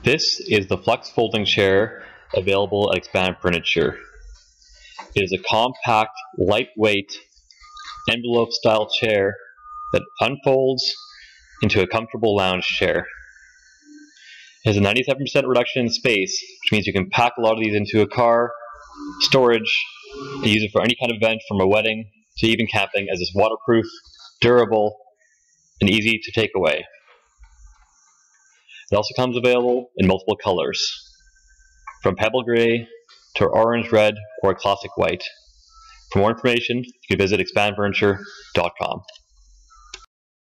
This is the Flex folding chair available at Expand Furniture. It is a compact, lightweight, envelope-style chair that unfolds into a comfortable lounge chair. It has a 97% reduction in space, which means you can pack a lot of these into a car, storage, and use it for any kind of event from a wedding to even camping, as it's waterproof, durable, and easy to take away. It also comes available in multiple colors, from pebble gray to orange red or classic white. For more information, you can visit expandfurniture.com.